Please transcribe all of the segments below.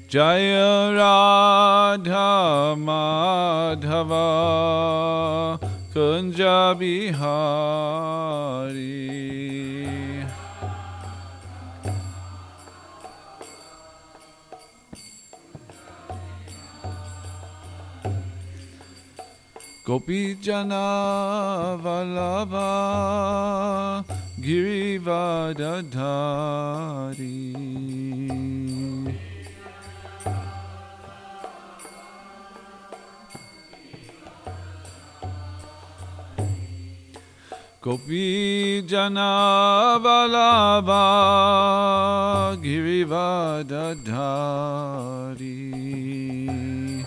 Jaya Radha Madhava Kunja Bihari. Gopi Jana Vallabha Girivardhari. Gopi Jana Vallabha Girivardhari.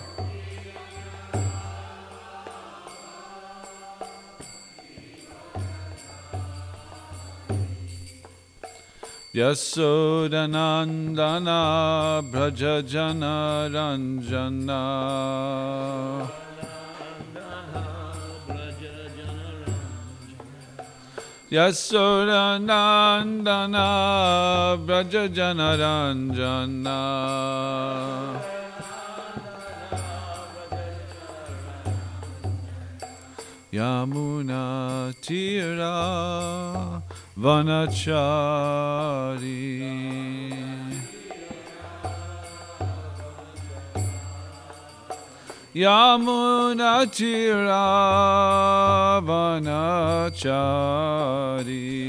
Yasodanandana Brajajana Ranjana. Yasodanandana Brajajana Ranjana. Yamuna Tira Vanachari. Yamuna Tira Vanachari.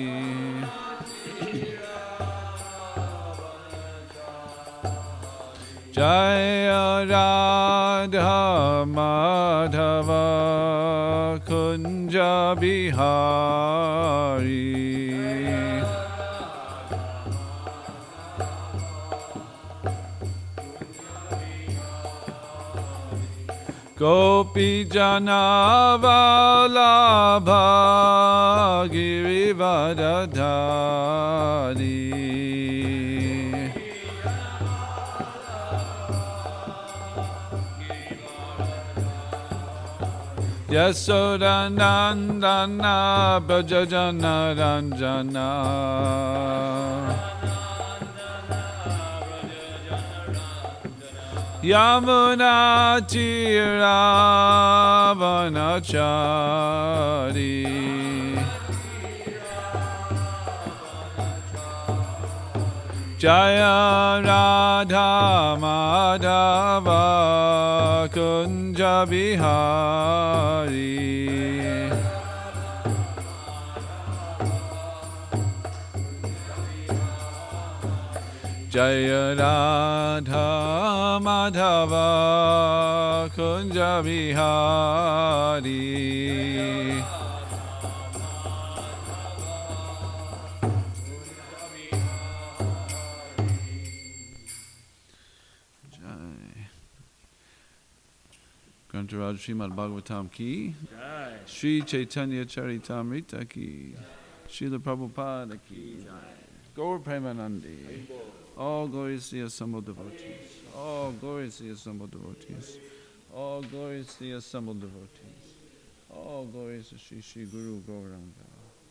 Jaya Radha Madhava Kunja Bihari. Gopi Jana Vallabha Girivardhari. Yasodanandana Brajajana Ranjana. Yamuna Tira Vanachari. Jaya Radha Madhava Kunja Bihari. Jaya Radha Madhava Kunja Bihari. Grantaraj Srimad Bhagavatam ki, Sri Chaitanya Charitamrita ki, Srila Prabhupada ki, Gaur Premanandi. All glories to the assembled devotees. All glories to the assembled devotees. All glories to the assembled devotees. All glories to Sri Sri Guru Gauranga.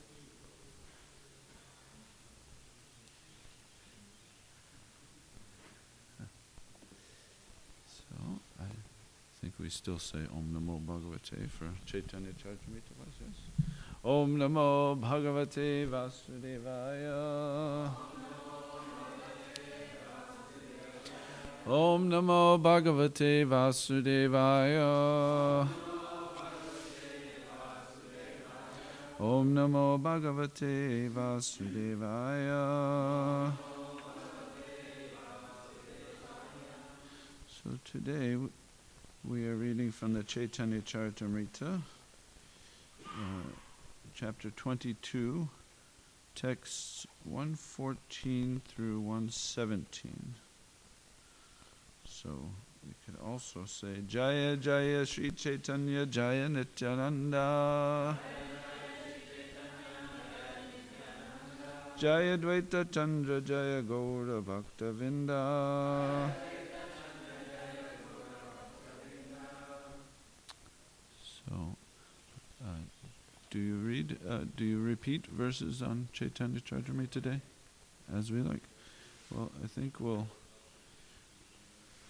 So, I think we still say Om Namo Bhagavate for Chaitanya Charitamrita verses. Om Namo Bhagavate Vasudevaya. Om Namo Bhagavate Vasudevaya. Om Namo Bhagavate Vasudevaya. So today we are reading from the Chaitanya Charitamrita, chapter 22, texts 114 through 117. So we could also say Jaya Jaya Sri Chaitanya Jaya Nityananda. Jaya Dvaita Chandra Jaya Gaura Bhakta Vinda. So, do you repeat verses on Chaitanya Charitamrita today, as we like? Well, I think we'll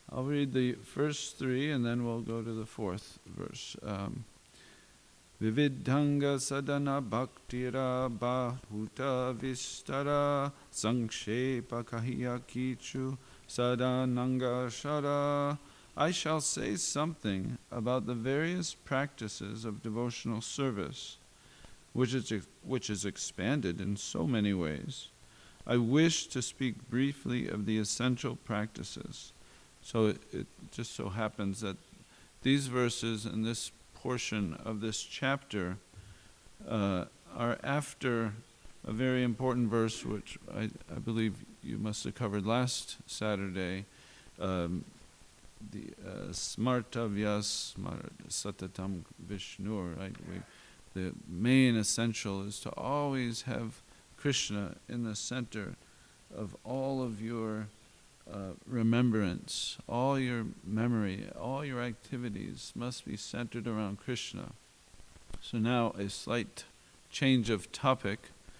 I'll read the first three and then we'll go to the fourth verse. Vividhanga sadhana bhaktira bahuta vistara sankshepa kahiya kichu sadhananga shara. I shall say something about the various practices of devotional service, which is expanded in so many ways. I wish to speak briefly of the essential practices. So it just so happens that these verses and this portion of this chapter are after a very important verse, which I believe you must have covered last Saturday, the Smartavya Satatam Vishnu, right? The main essential is to always have Krishna in the center of all of your remembrance, all your memory, all your activities must be centered around Krishna. So now a slight change of topic.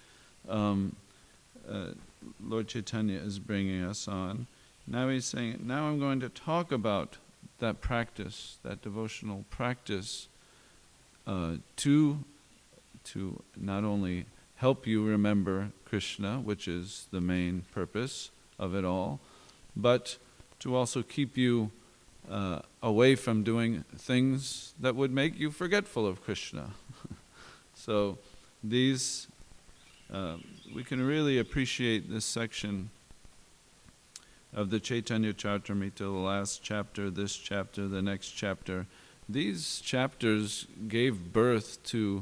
Lord Chaitanya is bringing us on. Now he's saying, now I'm going to talk about that practice, that devotional practice, to not only help you remember Krishna, which is the main purpose of it all, but to also keep you away from doing things that would make you forgetful of Krishna. So these, we can really appreciate this section of the Chaitanya Charitamrita, the last chapter, this chapter, the next chapter. These chapters gave birth to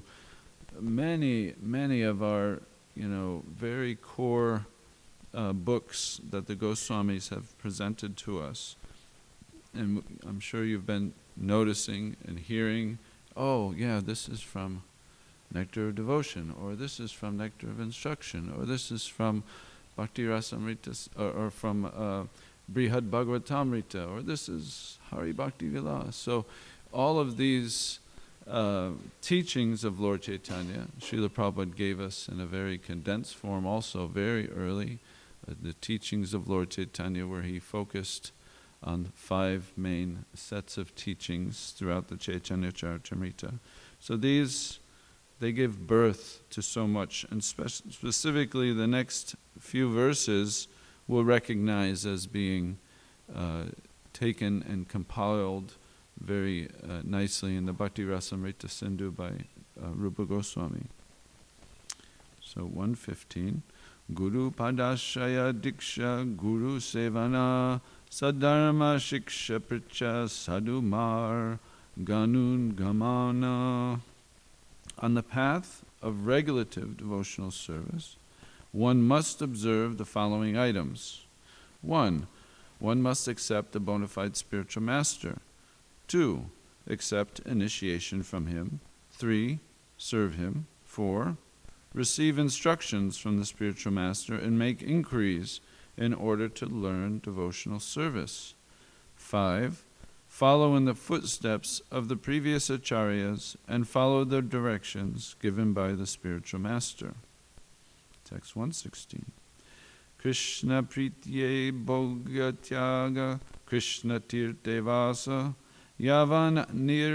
many of our, very core books that the Goswamis have presented to us. And I'm sure you've been noticing and hearing, oh yeah, this is from Nectar of Devotion, or this is from Nectar of Instruction, or this is from Bhakti Rasamrita, or from Brihad Bhagavatamrita, or this is Hari Bhakti Vilas. So all of these teachings of Lord Chaitanya, Srila Prabhupada gave us in a very condensed form also very early, the teachings of Lord Chaitanya, where he focused on 5 main sets of teachings throughout the Chaitanya Charitamrita. So these, they give birth to so much, and specifically the next few verses we'll recognize as being taken and compiled very nicely in the Bhakti Rasamrita Sindhu by Rupa Goswami. So 115, Guru Padashaya Diksha Guru Sevana Sadharma Shiksha Pricha Sadhumar Ganun Gamana. On the path of regulative devotional service, one must observe the following items. 1. One must accept a bona fide spiritual master. 2. Accept initiation from him. 3. Serve him. 4. Receive instructions from the spiritual master and make inquiries in order to learn devotional service. 5. Follow in the footsteps of the previous acharyas and follow the directions given by the spiritual master. Text 116. Krishna pritye bhogatyaga Krishna tirte vasa yavan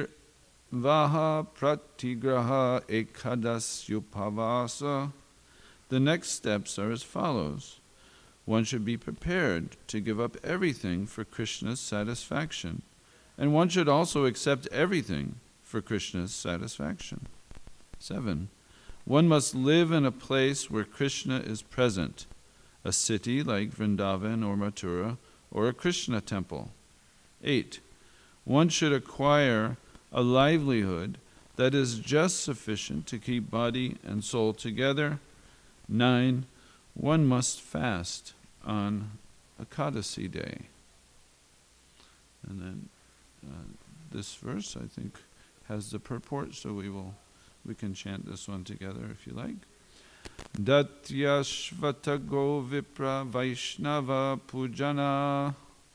nirvaha pratigraha ekadasyupavasa. The next steps are as follows. One should be prepared to give up everything for Krishna's satisfaction, and one should also accept everything for Krishna's satisfaction. 7. One must live in a place where Krishna is present, a city like Vrindavan or Mathura, or a Krishna temple. 8. One should acquire a livelihood that is just sufficient to keep body and soul together. 9. One must fast on Ekadasi day. And then this verse, I think, has the purport, so we can chant this one together if you like. Datyashvata go vipra vaishnava pujana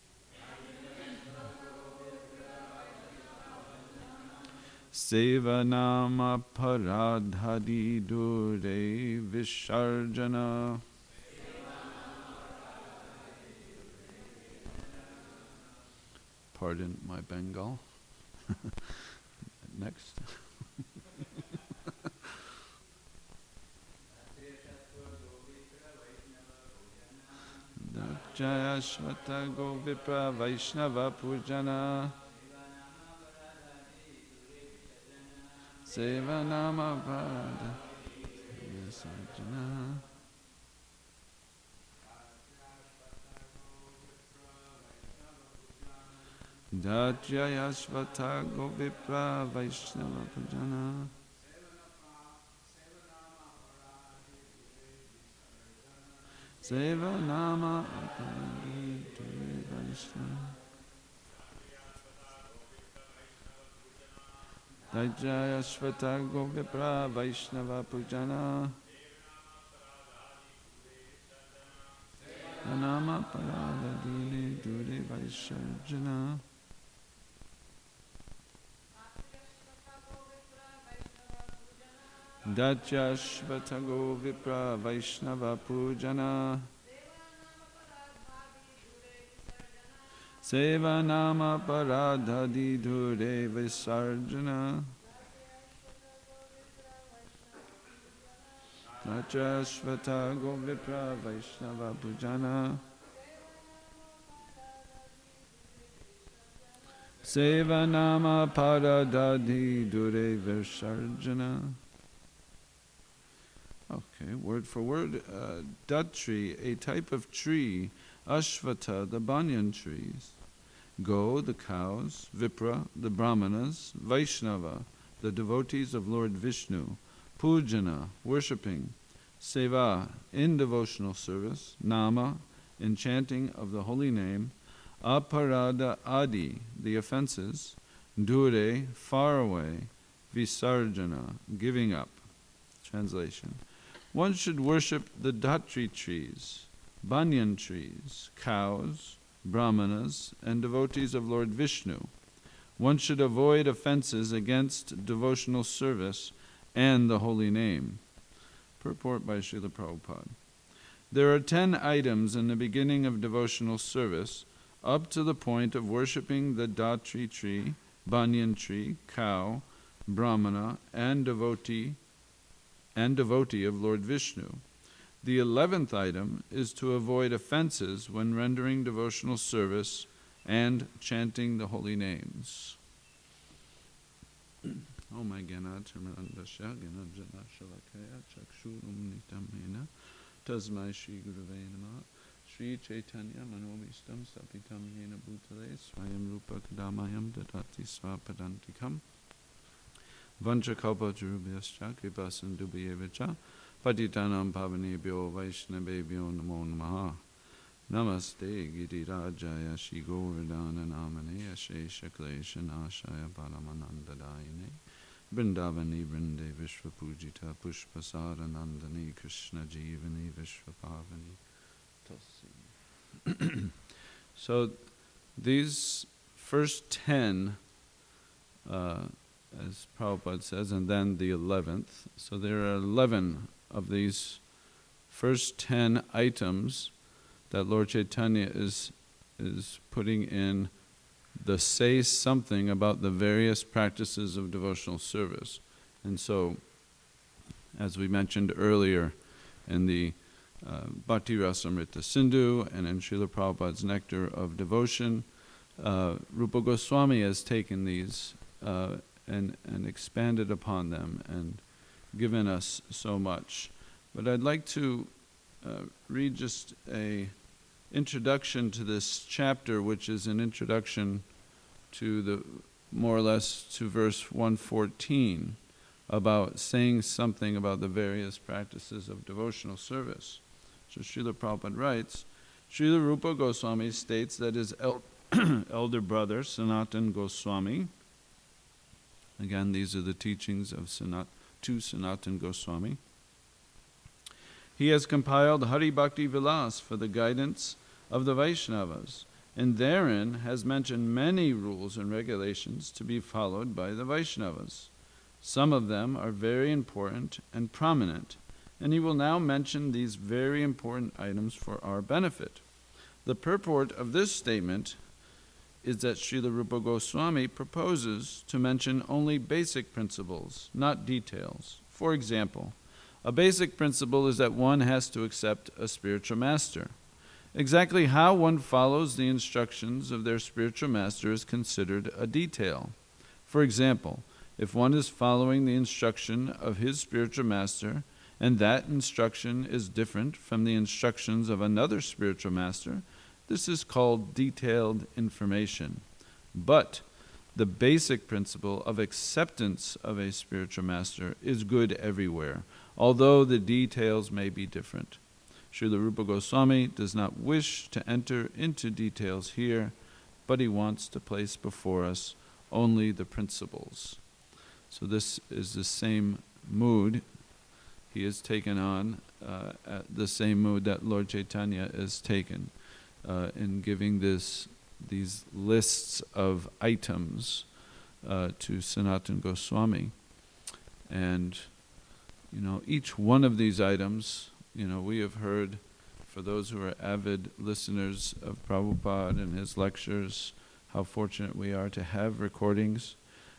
sevanama paradhadi dure visharjana. pardon my Bengal. Next. Jaya Shvata Go Vipra Vaishnava Pujana Seva Nama Parada Visarjana Jaya Shvata Go Vipra Vaishnava Pujana Seva Nama Jaya Shvata Go Vipra Vaishnava Pujana Nama Parada Dule Dule Vaisharjana Dajya Shvata Go Vipra Vaishnava Pujana Seva Nama Paradhadi Dhure Visarjana Dajya Shvata Go Vipra Vaishnava Pujana Seva Nama Paradhadi Dhure Visarjana. Okay, word for word. Datri, a type of tree. Ashvata, the banyan trees. Go, the cows. Vipra, the brahmanas. Vaishnava, the devotees of Lord Vishnu. Pujana, worshipping. Seva, in devotional service. Nama, in chanting of the holy name. Aparada adi, the offenses. Dure, far away. Visarjana, giving up. Translation. One should worship the Datri trees, banyan trees, cows, brahmanas, and devotees of Lord Vishnu. One should avoid offenses against devotional service and the holy name. Purport by Srila Prabhupada. There are 10 items in the beginning of devotional service up to the point of worshipping the Datri tree, banyan tree, cow, brahmana, and devotee of Lord Vishnu. The 11th item is to avoid offenses when rendering devotional service and chanting the holy names. Om Gana Chamarandasya Gana Jana Shalakaya Chakshurum Nitamena Tasmai Shri Gurave Nama Shri Chaitanya Manobishtam Sapitam Yena Bhutale Swayam Rupa Kadamayam Dadati Swapadantikam Vanchakalpa Churubhyascha Kripa Sindubhyevacha Patitanam Pavanebhyo Vaishnavebhyo Namo Namaha Namaste Girirajaya Shri Govardhana Namane Ashe Shaklesha Nashaya Paramanandadayane Vrindavani Vrinde Vishvapujita Pushpasara Nandani Krishna Jivani Vishvapavani Tosi. So these first 10 as Prabhupada says, and then the 11th. So there are 11 of these first 10 items that Lord Chaitanya is putting in the say something about the various practices of devotional service. And so, as we mentioned earlier in the Bhakti Rasamrita Sindhu and in Srila Prabhupada's Nectar of Devotion, Rupa Goswami has taken these and expanded upon them and given us so much. But I'd like to read just a introduction to this chapter, which is an introduction to the more or less to verse 114 about saying something about the various practices of devotional service. So Srila Prabhupada writes, Srila Rupa Goswami states that his elder brother Sanatan Goswami, again, these are the teachings of Sanatan Goswami. He has compiled Hari Bhakti Vilas for the guidance of the Vaishnavas, and therein has mentioned many rules and regulations to be followed by the Vaishnavas. Some of them are very important and prominent, and he will now mention these very important items for our benefit. The purport of this statement is that Srila Rupa Goswami proposes to mention only basic principles, not details. For example, a basic principle is that one has to accept a spiritual master. Exactly how one follows the instructions of their spiritual master is considered a detail. For example, if one is following the instruction of his spiritual master, and that instruction is different from the instructions of another spiritual master, this is called detailed information. But the basic principle of acceptance of a spiritual master is good everywhere, although the details may be different. Srila Rupa Goswami does not wish to enter into details here, but he wants to place before us only the principles. So this is the same mood he has taken on, the same mood that Lord Chaitanya has taken in giving these lists of items to Sanatana Goswami. And each one of these items, we have heard, for those who are avid listeners of Prabhupada and his lectures, how fortunate we are to have recordings.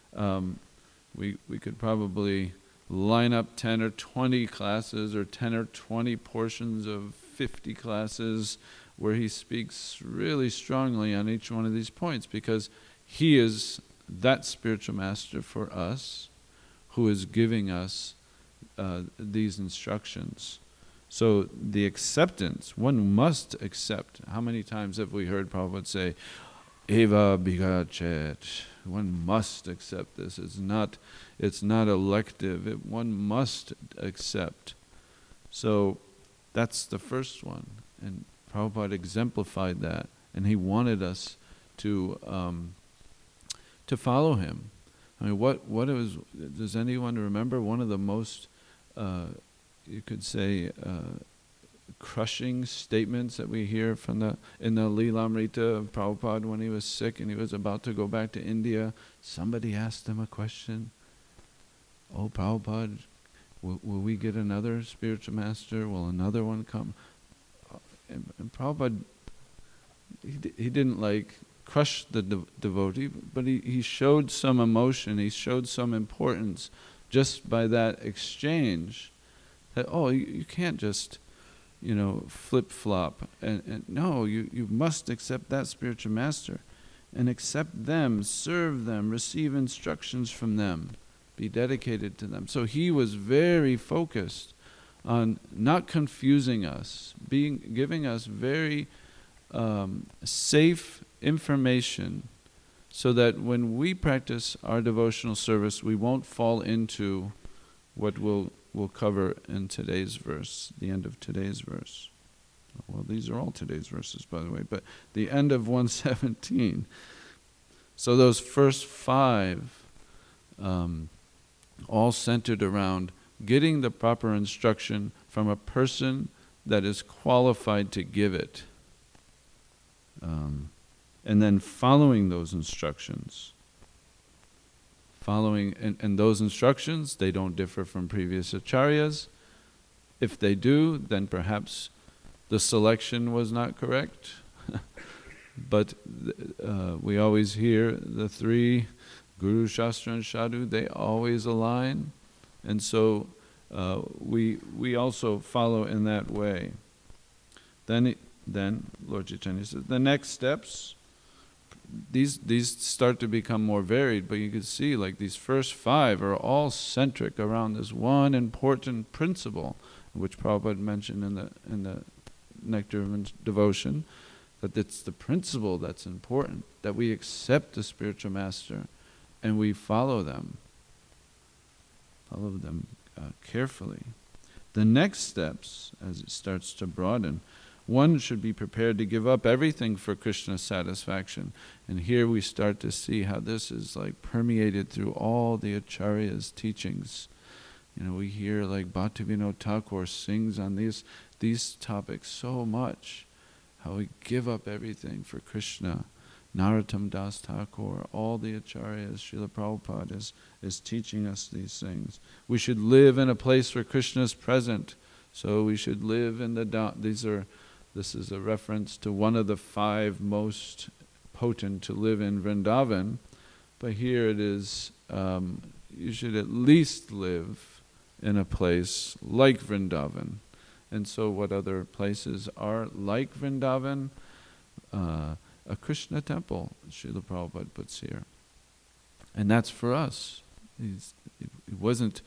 We could probably line up 10 or 20 classes or 10 or 20 portions of 50 classes where he speaks really strongly on each one of these points, because he is that spiritual master for us who is giving us these instructions. So the acceptance, one must accept. How many times have we heard Prabhupada say, Eva bigachet? One must accept this. It's not elective. One must accept. So that's the first one. And Prabhupada exemplified that. And he wanted us to follow him. I mean, what it was, does anyone remember one of the most, you could say, crushing statements that we hear in the Lilamrita of Prabhupada when he was sick and he was about to go back to India? Somebody asked him a question. Oh, Prabhupada, will we get another spiritual master? Will another one come? And Prabhupada, he didn't crush the devotee, but he showed some emotion, he showed some importance just by that exchange. That, you can't just, flip-flop. And no, you must accept that spiritual master and accept them, serve them, receive instructions from them, be dedicated to them. So he was very focused on not confusing us, giving us very safe information so that when we practice our devotional service, we won't fall into what we'll cover in today's verse, the end of today's verse. Well, these are all today's verses, by the way, but the end of 117. So those first 5, all centered around getting the proper instruction from a person that is qualified to give it. And then following those instructions. And those instructions, they don't differ from previous acharyas. If they do, then perhaps the selection was not correct. But we always hear the 3, Guru, Shastra, and Sadhu, they always align. And so we also follow in that way. Then Lord Chaitanya says, the next steps, these start to become more varied, but you can see these first 5 are all centric around this one important principle, which Prabhupada mentioned in the Nectar of Devotion, that it's the principle that's important, that we accept the spiritual master and we follow them carefully. The next steps, as it starts to broaden, one should be prepared to give up everything for Krishna's satisfaction. And here we start to see how this is permeated through all the Acharya's teachings. We hear Bhaktivinoda Thakur sings on these topics so much, how we give up everything for Krishna. Narottam Das Thakur, all the Acharyas, Srila Prabhupada is teaching us these things. We should live in a place where Krishna is present. So we should live in this is a reference to one of the 5 most potent to live in Vrindavan, but here it is, you should at least live in a place like Vrindavan. And so what other places are like Vrindavan? A Krishna temple, Srila Prabhupada puts here. And that's for us. It wasn't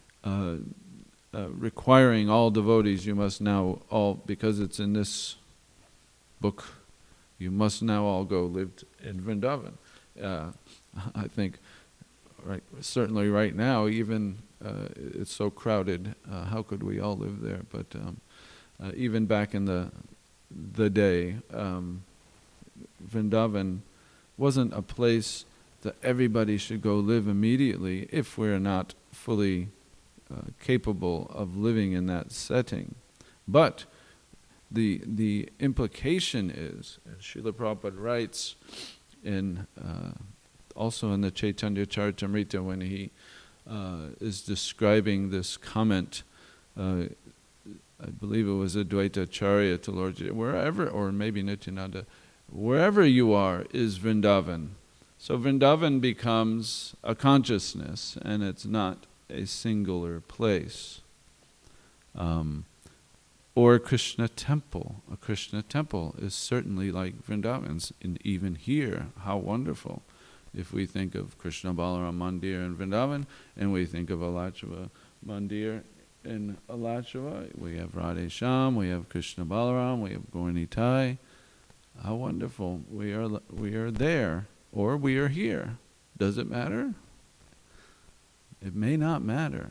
requiring all devotees, you must now all, because it's in this book, you must now all go live in Vrindavan. I think, certainly right now, even it's so crowded, how could we all live there? But even back in the day, Vrindavan wasn't a place that everybody should go live immediately if we're not fully capable of living in that setting. But the implication is, as Srila Prabhupada writes in also in the Chaitanya Charitamrita when he is describing this comment, I believe it was Advaita Acharya to Lord, wherever, or maybe Nityananda, wherever you are is Vrindavan. So Vrindavan becomes a consciousness, and it's not a singular place. Or a Krishna temple. A Krishna temple is certainly like Vrindavan. And even here, how wonderful. If we think of Krishna Balaram Mandir in Vrindavan, and we think of Alacheva Mandir in Alacheva, we have Radhe Shyam, we have Krishna Balaram, we have Gaura Nitai. How wonderful. We are there, or we are here. Does it matter? It may not matter.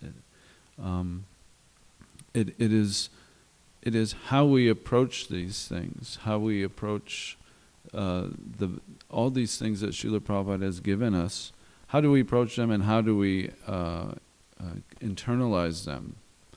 It is how we approach these things, how we approach all these things that Srila Prabhupada has given us. How do we approach them, and how do we internalize them?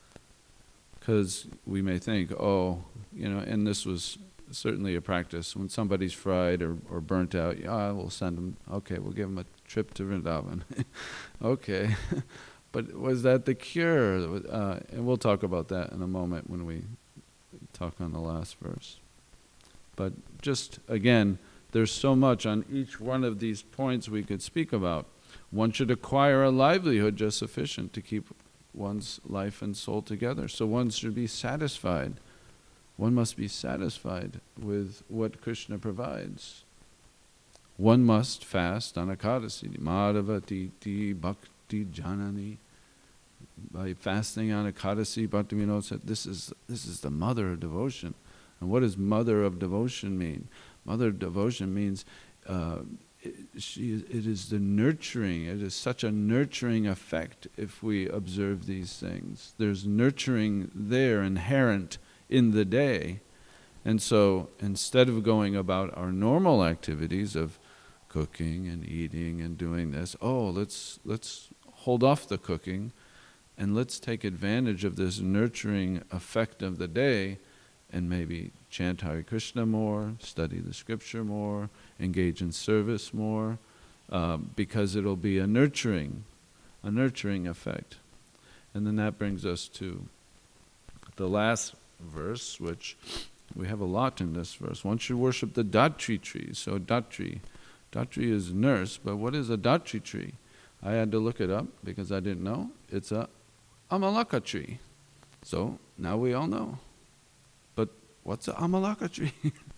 Because we may think, and this was certainly a practice. When somebody's fried or burnt out, we'll send them, we'll give them a trip to Vrindavan. Okay. But was that the cure? And we'll talk about that in a moment when we talk on the last verse. But just, again, there's so much on each one of these points we could speak about. One should acquire a livelihood just sufficient to keep one's life and soul together. So one should be satisfied. One must be satisfied with what Krishna provides. One must fast on Ekadasi, Madhava Titi Bhakti Janani. By fasting on Ekadasi, Bhaktivinoda said, this is the mother of devotion. And what does mother of devotion mean? Mother of devotion means it is the nurturing. It is such a nurturing effect if we observe these things. There's nurturing there inherent in the day. And so instead of going about our normal activities of cooking and eating and doing this, let's hold off the cooking and let's take advantage of this nurturing effect of the day and maybe chant Hare Krishna more, study the scripture more, engage in service more, because it'll be a nurturing effect. And then that brings us to the last verse, which we have a lot in this verse. One should worship the Datri tree. So Datri is nurse, but what is a Datri tree? I had to look it up because I didn't know. It's a Amalaka tree. So now we all know. But what's an Amalaka tree?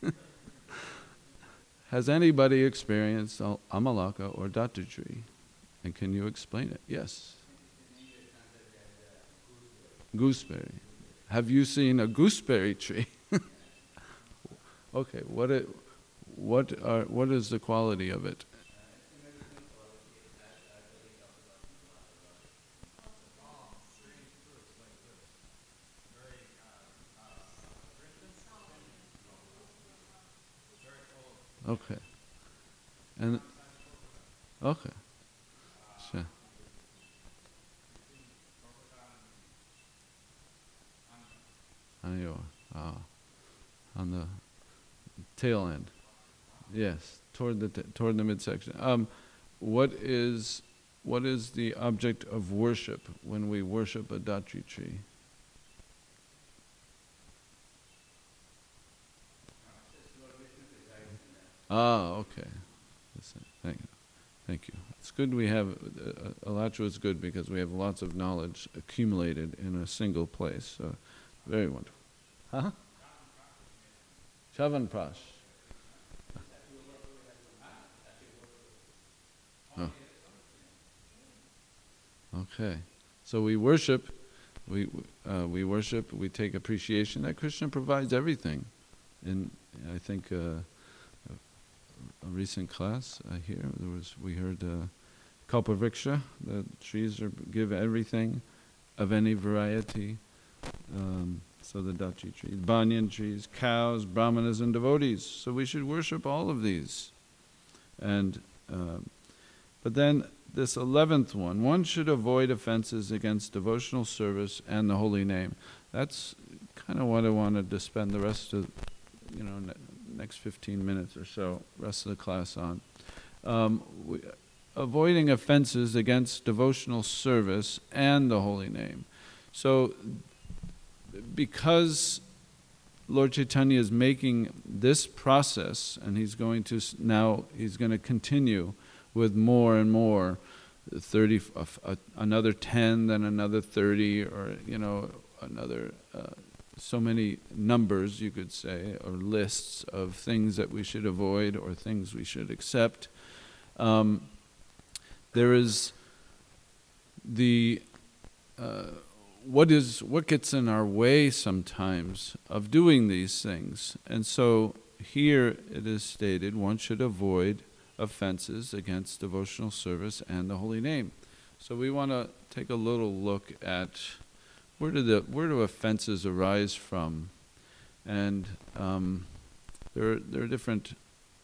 Has anybody experienced Amalaka or Datri tree? And can you explain it? Yes. Gooseberry. Have you seen a gooseberry tree? Okay, what is the quality of it? Okay. And okay. Sure. On the tail end. Yes, toward the midsection. What is the object of worship when we worship a Datri tree? Okay. Thank you. Thank you. It's good we have, Alachua is good because we have lots of knowledge accumulated in a single place. So, very wonderful. Huh? Chavanprash. Oh. Okay. So we worship, we worship, we take appreciation that Krishna provides everything. And I think a recent class here, we heard Kalpavriksha, the trees give everything of any variety. So the dachi trees, banyan trees, cows, brahmanas and devotees. So we should worship all of these. And but then this 11th one should avoid offenses against devotional service and the holy name. That's kind of what I wanted to spend the rest of, next 15 minutes or so, rest of the class on. Avoiding offenses against devotional service and the holy name. So, because Lord Chaitanya is making this process, and he's going to continue with more and more, 30, another 10, then another 30, or another so many numbers, you could say, or lists of things that we should avoid or things we should accept. There is the what gets in our way sometimes of doing these things, and so here it is stated one should avoid offenses against devotional service and the holy name. So we want to take a little look at where do offenses arise from, and there are different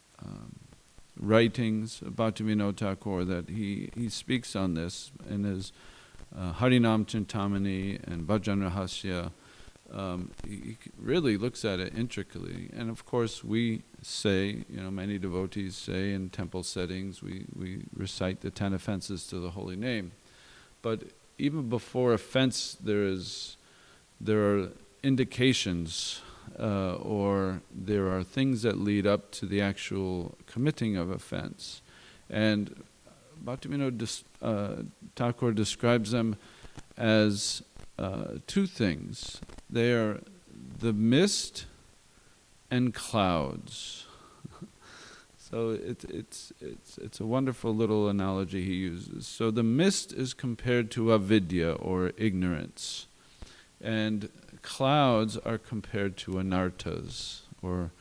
writings of Bhaktivinoda Thakur that he speaks on this in his Harinam Chintamani and Bhajan Rahasya. He really looks at it intricately, and of course we say, many devotees say in temple settings, we recite the 10 offenses to the holy name. But even before offense, there are indications, or there are things that lead up to the actual committing of offense. And Bhaktivinoda Thakur describes them as two things. They are the mist and clouds. So it's a wonderful little analogy he uses. So the mist is compared to avidya, or ignorance, and clouds are compared to anarthas, or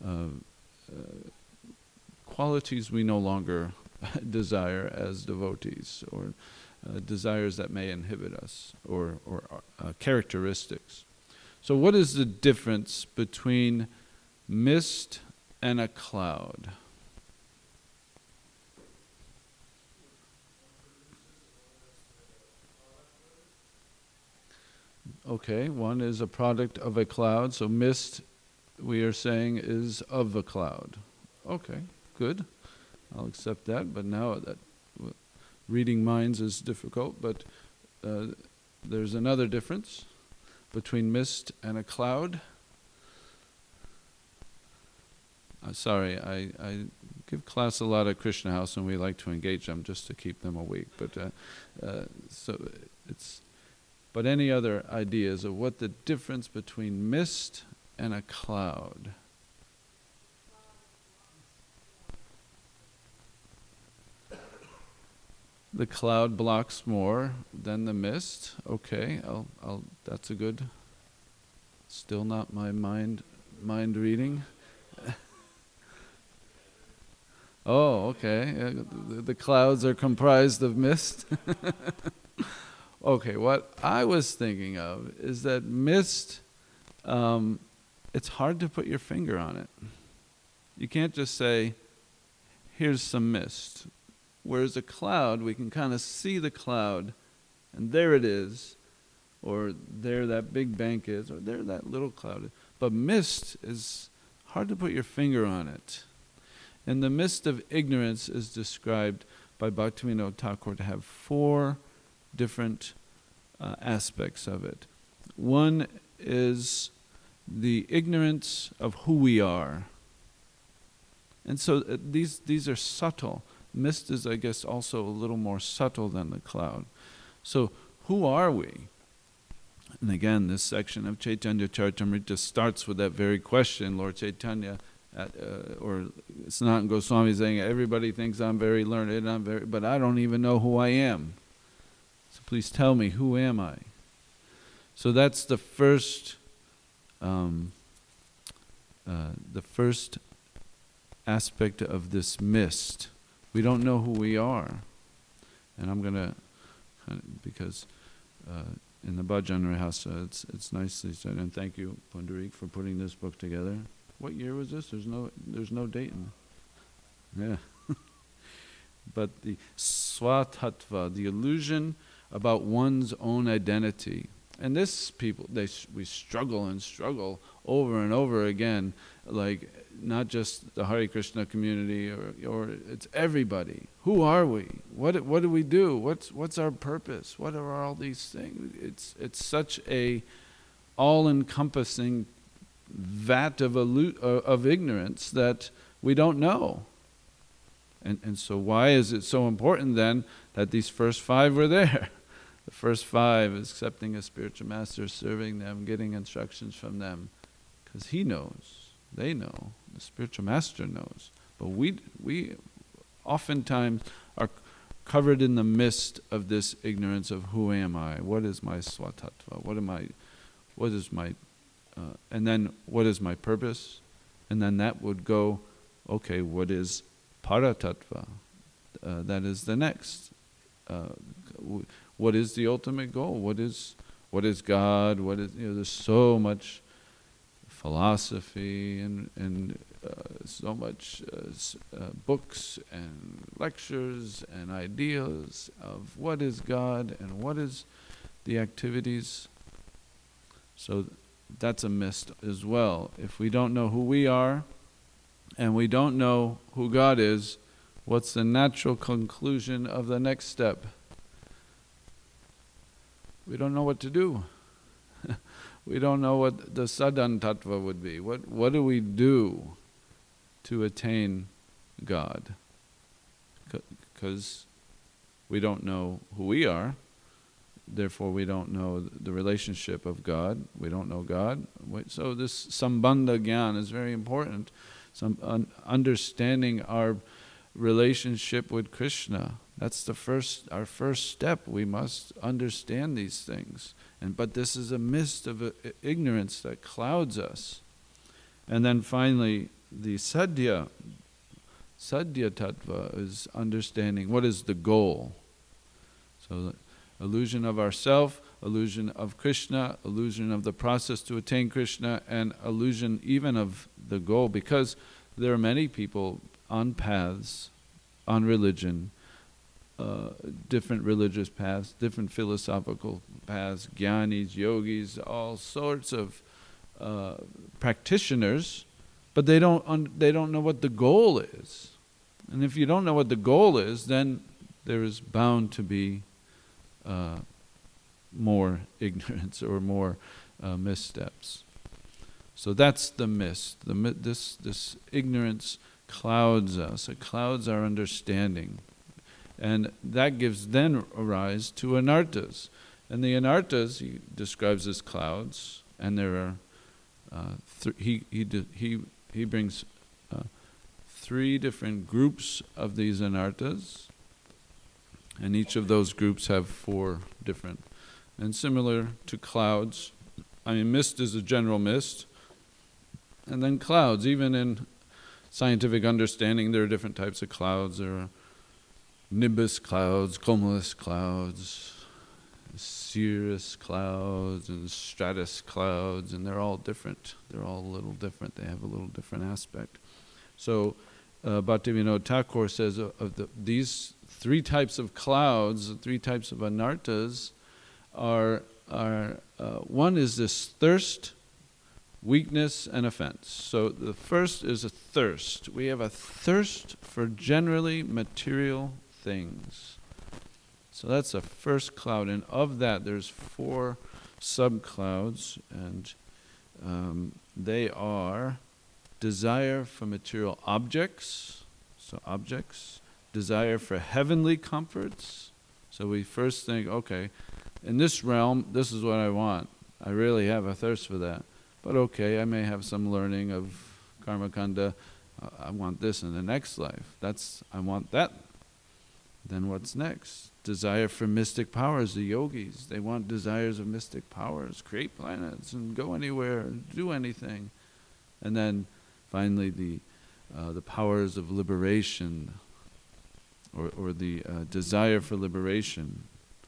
qualities we no longer desire as devotees, or desires that may inhibit us, or characteristics. So what is the difference between mist and a cloud? Okay, one is a product of a cloud, so mist, we are saying, is of a cloud. Okay, good. I'll accept that, but now that reading minds is difficult, but there's another difference between mist and a cloud. Sorry, I give class a lot at Krishna House, and we like to engage them just to keep them awake. But any other ideas of what the difference between mist and a cloud? The cloud blocks more than the mist. Okay, that's a good. Still not my mind reading. Oh, okay. The clouds are comprised of mist. Okay, what I was thinking of is that mist, it's hard to put your finger on it. You can't just say, here's some mist. Whereas a cloud, we can kind of see the cloud, and there it is, or there that big bank is, or there that little cloud is. But mist is hard to put your finger on it. And the mist of ignorance is described by Bhaktivinoda Thakur to have 4 different aspects of it. One is the ignorance of who we are. And so these are subtle. Mist is, I guess, also a little more subtle than the cloud. So who are we? And again, this section of Chaitanya Charitamrita starts with that very question. Lord Chaitanya, or Sanatana Goswami saying, everybody thinks I'm very learned, but I don't even know who I am. So please tell me, who am I? So that's the first aspect of this mist. We don't know who we are. And I'm going to, because in the Bhajan Rehasa, it's nicely said, and thank you, Pundarik, for putting this book together. What year was this? There's no date in it. Yeah. But the swatattva, the illusion about one's own identity. And this we struggle and struggle over and over again, like not just the Hare Krishna community or it's everybody. Who are we? What do we do? What's our purpose? What are all these things? It's such a all-encompassing vat of ignorance that we don't know. And so why is it so important then that these first 5 were there? The first 5, accepting a spiritual master, serving them, getting instructions from them. Because he knows, they know, the spiritual master knows. But we oftentimes are covered in the mist of this ignorance of who am I? What is my swatattva? And then what is my purpose? And then that would go, okay, what is paratattva? That is the next. What is the ultimate goal? What is God? There's so much philosophy and so much books and lectures and ideas of what is God and what is the activities. So that's a mist as well. If we don't know who we are and we don't know who God is, what's the natural conclusion of the next step? We don't know what to do. We don't know what the sadhan tattva would be. What do we do to attain God? Because we don't know who we are, therefore we don't know the relationship of God. We don't know God. So this sambandha jnana is very important. Understanding our relationship with Krishna. That's our first step. We must understand these things. But this is a mist of ignorance that clouds us. And then finally, the sadhya tattva is understanding what is the goal. So the illusion of ourself, illusion of Krishna, illusion of the process to attain Krishna, and illusion even of the goal. Because there are many people on paths, on religion, different religious paths, different philosophical paths, jnanis, yogis, all sorts of practitioners, but they don't know what the goal is. And if you don't know what the goal is, then there is bound to be more ignorance or more missteps. So that's the mist. This ignorance clouds us. It clouds our understanding. And that gives then rise to anartas. And the anartas he describes as clouds, and there are he brings 3 different groups of these anartas, and each of those groups have 4 different. And similar to clouds, mist is a general mist, and then clouds. Even in scientific understanding, there are different types of clouds. There are nimbus clouds, cumulus clouds, cirrus clouds, and stratus clouds, and they're all different. They're all a little different. They have a little different aspect. So Bhaktivinoda Thakur says of these 3 types of clouds, 3 types of anartas, are one is this thirst, weakness, and offense. So the first is a thirst. We have a thirst for generally material things. So that's the first cloud, and of that there's 4 subclouds, and they are desire for material objects, so objects, desire for heavenly comforts. So we first think, okay, in this realm, this is what I want. I really have a thirst for that. But okay, I may have some learning of karma kanda. I want this in the next life. I want that. Then what's next? Desire for mystic powers. The yogis, they want desires of mystic powers. Create planets and go anywhere and do anything. And then finally the powers of liberation, or the desire for liberation.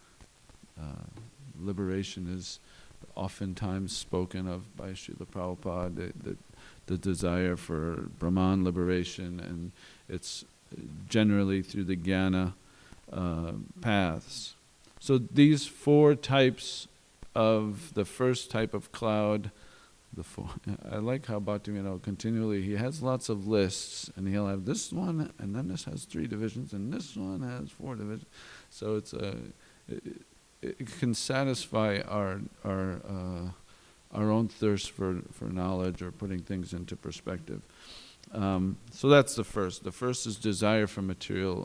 Liberation is oftentimes spoken of by Srila Prabhupada, the desire for Brahman liberation, and it's generally through the jnana paths. So these four types of the first type of cloud, I like how Bhaktivinoda continually, he has lots of lists, and he'll have this one, and then this has 3 divisions, and this one has 4 divisions. So it's it can satisfy our own thirst for knowledge, or putting things into perspective. So that's the first. The first is desire for material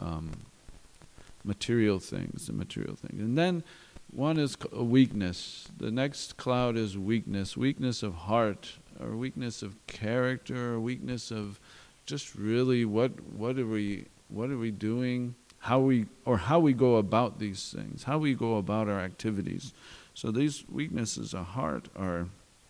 things, and then one is a weakness. The next cloud is weakness of heart, or weakness of character, or weakness of just really what are we doing, how we go about these things, how we go about our activities. So these weaknesses of heart are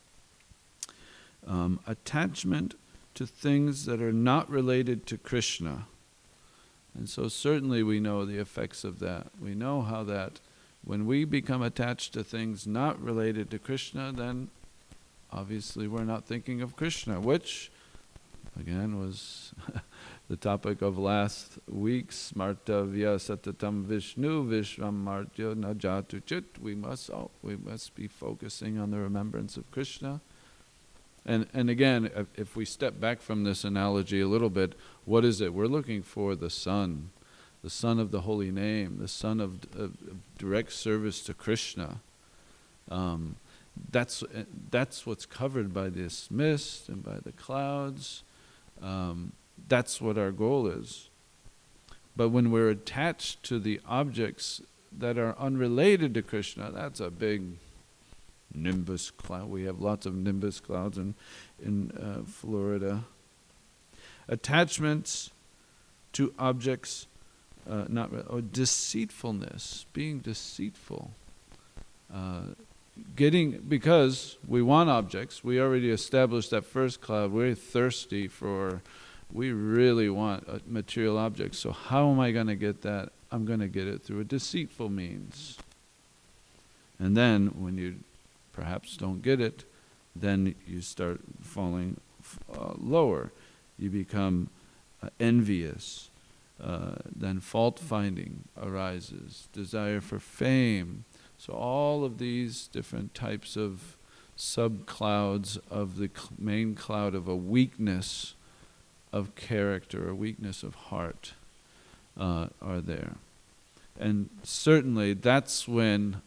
attachment to things that are not related to Krishna. And so certainly we know the effects of that. We know how that when we become attached to things not related to Krishna, then obviously we're not thinking of Krishna, which again was the topic of last week's Smartavya Satatam Vishnu Vishram Martya Najatu Chit. We must be focusing on the remembrance of Krishna. And again, if we step back from this analogy a little bit, what is it? We're looking for the sun of the holy name, the sun of direct service to Krishna. That's what's covered by this mist and by the clouds. That's what our goal is. But when we're attached to the objects that are unrelated to Krishna, that's a big nimbus cloud. We have lots of nimbus clouds in Florida. Attachments to objects, or deceitfulness, being deceitful. Because we want objects, we already established that first cloud, we're thirsty we really want material objects. So how am I going to get that? I'm going to get it through a deceitful means. And then when you perhaps don't get it, then you start falling lower. You become envious. Then fault-finding arises, desire for fame. So all of these different types of sub-clouds of the main cloud of a weakness of character, a weakness of heart are there. And certainly that's when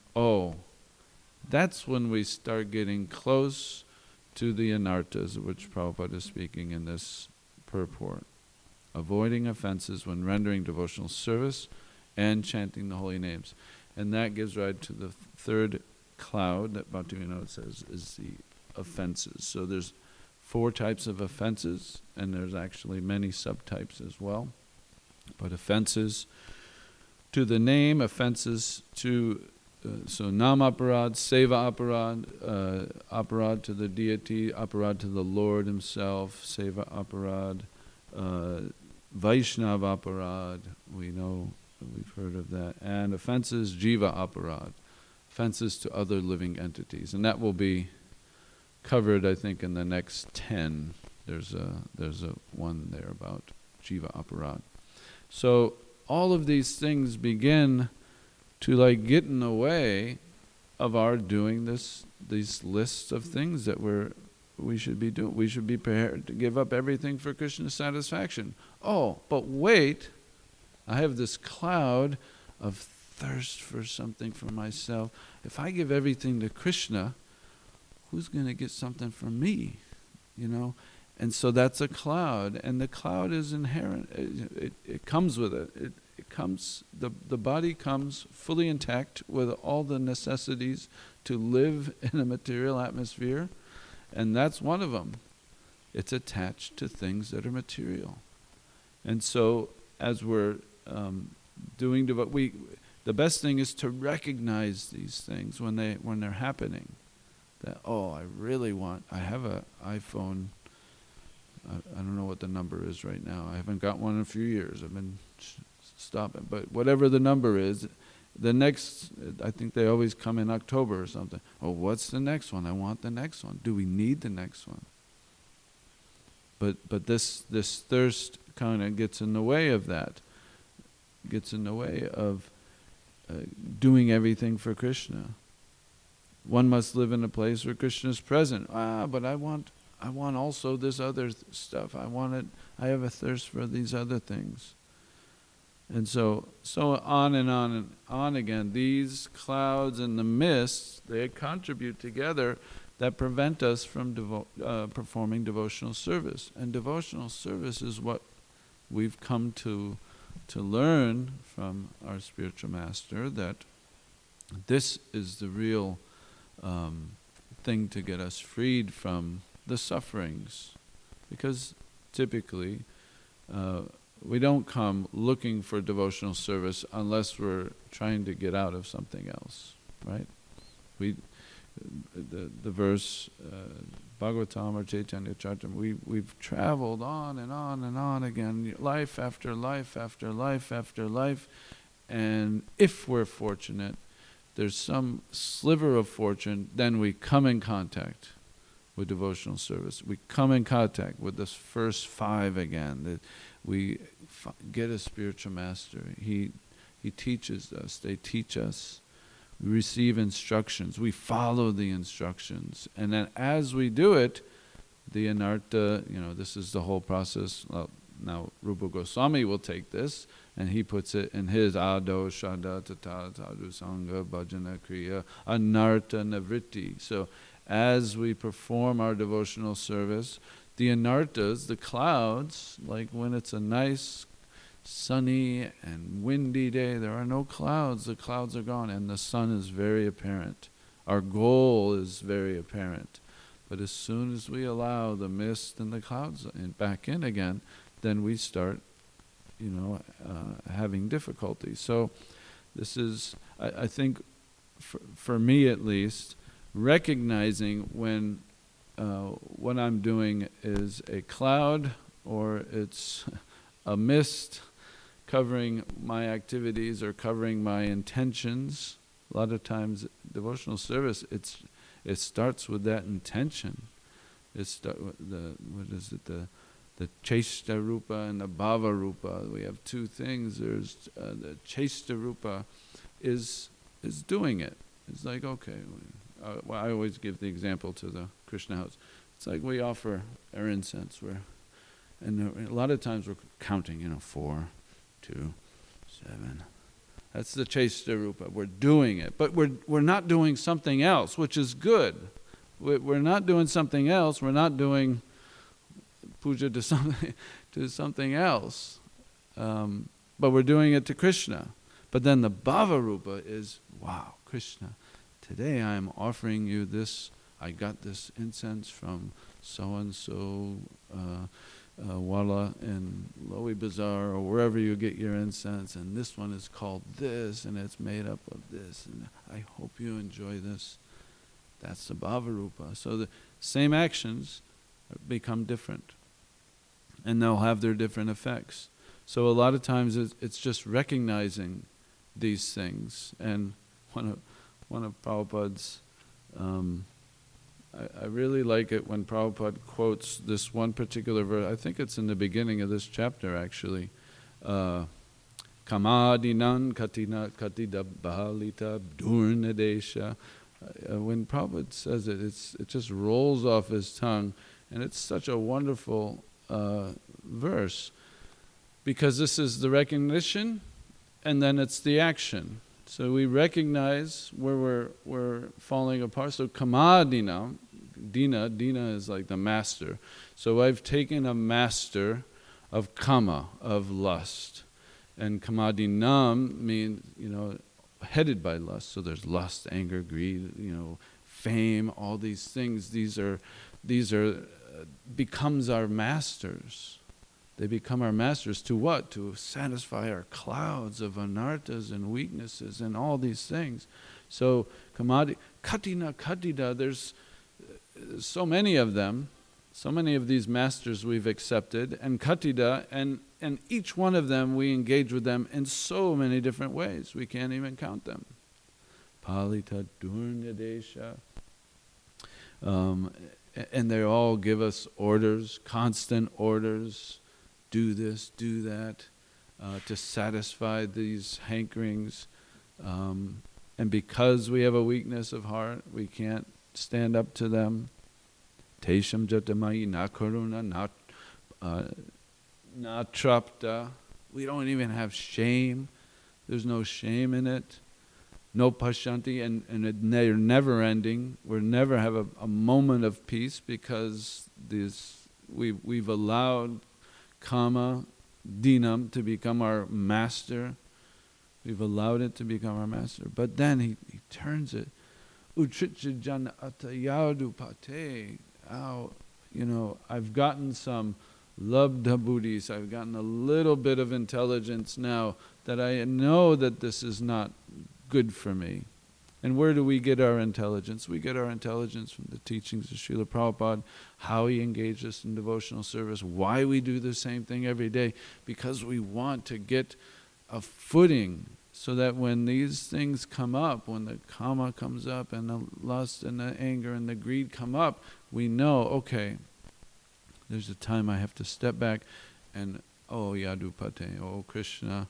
we start getting close to the anarthas, which Prabhupada is speaking in this purport. Avoiding offenses when rendering devotional service and chanting the holy names. And that gives rise to the third cloud that Bhaktivinoda says is the offenses. So there's 4 types of offenses, and there's actually many subtypes as well. But offenses to the name, offenses to so nam aparad, seva aparad, aparad to the deity, aparad to the Lord himself, seva aparad, Vaishnav aparad, we know, we've heard of that, and offenses, jiva aparad, offenses to other living entities, and that will be covered, I think, in the next 10. There's a one there about jiva aparad. So all of these things begin to get in the way of our doing these lists of things that we should be doing. We should be prepared to give up everything for Krishna's satisfaction. Oh, but wait, I have this cloud of thirst for something for myself. If I give everything to Krishna, who's going to get something from me? And so that's a cloud, and the cloud is inherent. It comes with it. It comes. The body comes fully intact with all the necessities to live in a material atmosphere, and that's one of them. It's attached to things that are material, and so as we're doing the best thing is to recognize these things when they're happening. That I have an iPhone. I don't know what the number is right now. I haven't got one in a few years. I've been stopping. But whatever the number is, the next, I think they always come in October or something. Oh, what's the next one? I want the next one. Do we need the next one? But this thirst kind of gets in the way of that. Gets in the way of doing everything for Krishna. One must live in a place where Krishna is present. But I want also this other stuff. I have a thirst for these other things. And so on and on and on again. These clouds and the mists, they contribute together that prevent us from performing devotional service. And devotional service is what we've come to learn from our spiritual master, that this is the real thing to get us freed from the sufferings. Because typically we don't come looking for devotional service unless we're trying to get out of something else, right? The verse Bhagavatam or Chaitanya Charitamrita, we've traveled on and on and on again, life after life after life after life, and if we're fortunate, there's some sliver of fortune, then we come in contact with devotional service. We come in contact with this first five again, that we get a spiritual master. He teaches us, they teach us. We receive instructions, we follow the instructions. And then as we do it, the anartha, this is the whole process. Well, now Rupa Goswami will take this, and he puts it in his ado, shada, tata, sadhu, sangha, bhajana, kriya, anartha, navritti. So as we perform our devotional service, the anarthas, the clouds, like when it's a nice, sunny and windy day, there are no clouds, the clouds are gone, and the sun is very apparent. Our goal is very apparent. But as soon as we allow the mist and the clouds back in again, then we start, having difficulty. So this is, I think, for me at least, recognizing when what I'm doing is a cloud or it's a mist covering my activities or covering my intentions. A lot of times, devotional service, it starts with that intention. The Cheshta Rupa and the Bhava Rupa. We have two things. There's the Cheshta Rupa is doing it. It's like, okay, I always give the example to the Krishna house. It's like we offer our incense, and a lot of times we're counting, 4, 2, 7. That's the Cheshta Rupa. We're doing it, but we're not doing something else, which is good. We're not doing something else. We're not doing puja to something else, but we're doing it to Krishna. But then the Bhava Rupa is, wow, Krishna, today I am offering you this. I got this incense from so-and-so Wala in Lowy Bazaar or wherever you get your incense, and this one is called this, and it's made up of this, and I hope you enjoy this. That's the Bhava Rupa. So the same actions become different, and they'll have their different effects. So a lot of times it's just recognizing these things. And one of Prabhupada's, I really like it when Prabhupada quotes this one particular verse. I think it's in the beginning of this chapter, actually. Kamadinan katida bahalita durnadesha. When Prabhupada says it, it just rolls off his tongue, and it's such a wonderful verse, because this is the recognition, and then it's the action. So we recognize where we're falling apart. So kamadina, Dina is like the master. So I've taken a master of kama, of lust. And kamadinam means, headed by lust. So there's lust, anger, greed, fame, all these things. These are becomes our masters. They become our masters to what? To satisfy our clouds of anarthas and weaknesses and all these things. So katina, there's so many of them, so many of these masters we've accepted, and katida, and each one of them we engage with them in so many different ways. We can't even count them. Palita Durnadesha. And they all give us orders, constant orders. Do this, do that, to satisfy these hankerings. And because we have a weakness of heart, we can't stand up to them. Tesham jatamayi na karuna, na trapta. We don't even have shame. There's no shame in it. No pashanti, and they're never ending. We'll never have a moment of peace because we've allowed kama, dinam to become our master. We've allowed it to become our master. But then he turns it. Utrichijana atayadu pate. I've gotten some labdha buddhis. I've gotten a little bit of intelligence now that I know that this is not good for me. And where do we get our intelligence? We get our intelligence from the teachings of Srila Prabhupada, how he engaged us in devotional service, why we do the same thing every day, because we want to get a footing so that when these things come up, when the kama comes up and the lust and the anger and the greed come up, we know, okay, there's a time I have to step back and, oh Yadupate, oh Krishna,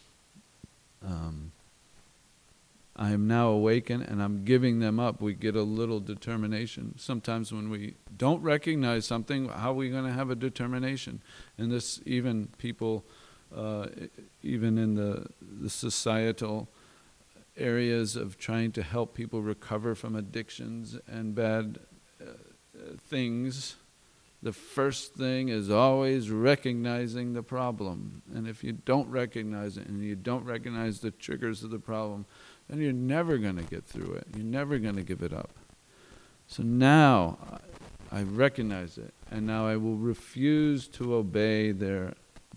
I am now awakened and I'm giving them up. We get a little determination. Sometimes when we don't recognize something, how are we going to have a determination? And this, even people, even in the societal areas of trying to help people recover from addictions and bad things, the first thing is always recognizing the problem. And if you don't recognize it and you don't recognize the triggers of the problem, then you're never going to get through it. You're never going to give it up. So now I recognize it, and now I will refuse to obey their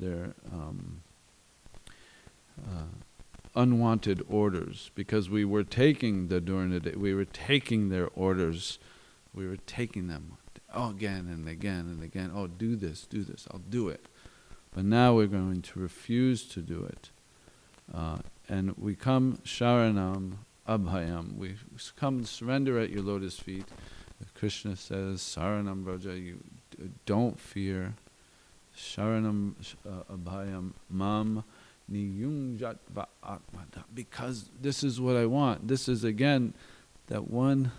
unwanted orders, because we were taking the Durnade, we were taking their orders, we were taking them again and again and again. Oh, do this, I'll do it. But now we're going to refuse to do it. And we come sharanam abhayam. We come surrender at your lotus feet. Krishna says, saranam braja, you don't fear. Sharanam abhayam mam niyungjat va'atmada. Because this is what I want. This is again that one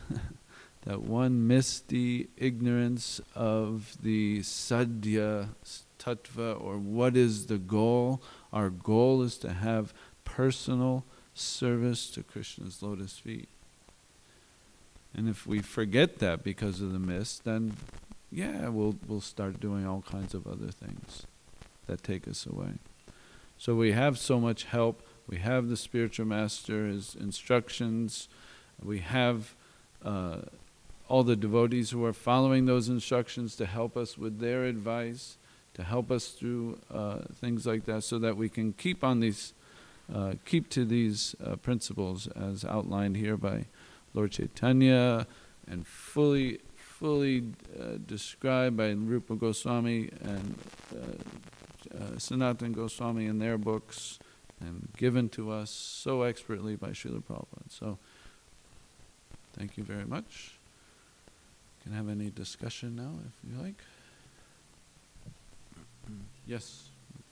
misty ignorance of the sadhya tattva, or what is the goal. Our goal is to have personal service to Krishna's lotus feet. And if we forget that because of the mist, then we'll start doing all kinds of other things that take us away. So we have so much help. We have the spiritual master, his instructions. We have all the devotees who are following those instructions to help us with their advice, to help us through things like that, so that we can keep to these principles as outlined here by Lord Chaitanya and fully described by Rupa Goswami and Sanatana Goswami in their books, and given to us so expertly by Srila Prabhupada. So, thank you very much. You can have any discussion now if you like. Yes.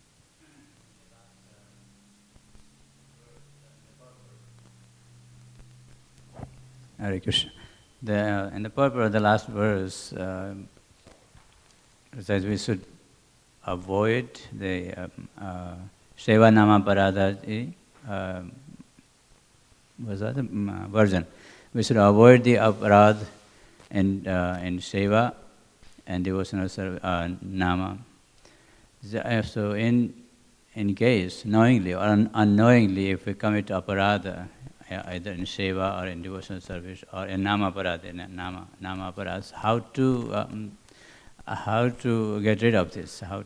Hare Krishna. In the purport of the last verse, it says we should avoid the Seva Nama Paradati, was that the version? We should avoid the aparad in seva and devotional nama. So in case, knowingly or unknowingly, if we commit aparadha, either in seva or in devotional service or in nama aparadha, nama aparadha, how to get rid of this? How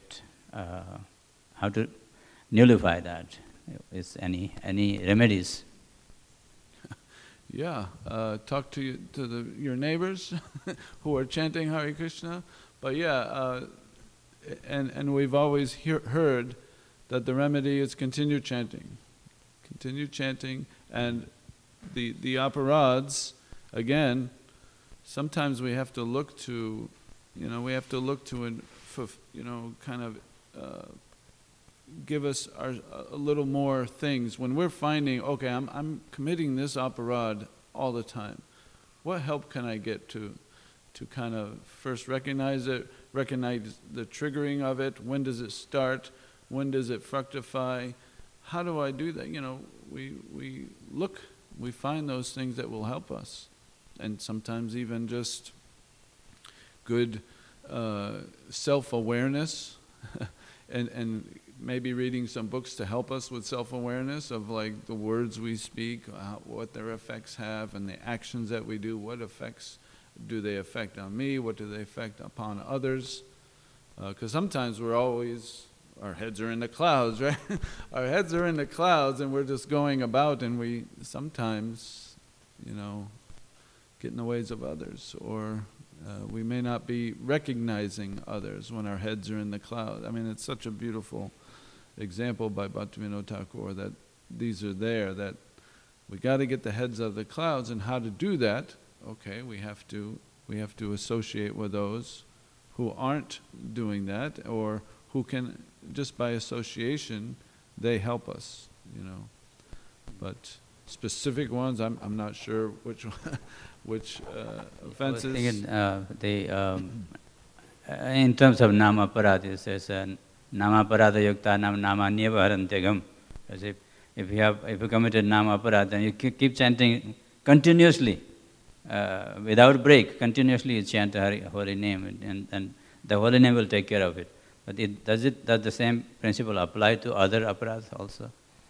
to nullify that? Is any remedies? Yeah, talk to your neighbors who are chanting Hare Krishna. But yeah, and we've always heard that the remedy is continue chanting, and the aparadhs, again, sometimes we have to look to, kind of give us a little more things. When we're finding, okay, I'm committing this aparadh all the time, what help can I get to kind of first recognize it, recognize the triggering of it, when does it start, when does it fructify, how do I do that? We find those things that will help us. And sometimes even just good self-awareness and maybe reading some books to help us with self-awareness of like the words we speak, what their effects have, and the actions that we do, what effects do they affect on me, what do they affect upon others. Because sometimes our heads are in the clouds, right? Our heads are in the clouds and we're just going about, and we sometimes, get in the ways of others, or we may not be recognizing others when our heads are in the cloud. I mean, it's such a beautiful example by Bhaktivinoda Thakur that these are there, that we got to get the heads out of the clouds, and how to do that? Okay, we have to associate with those who aren't doing that, or who can, just by association, they help us, But specific ones, I'm not sure which offenses. In terms of nama aparadha, it says nama aparadha yukta nama nyeva harantyagam. As if you committed nama aparadha, then you keep chanting continuously, without break. Continuously you chant holy name, and the holy name will take care of it. But does the same principle apply to other aparadhas also?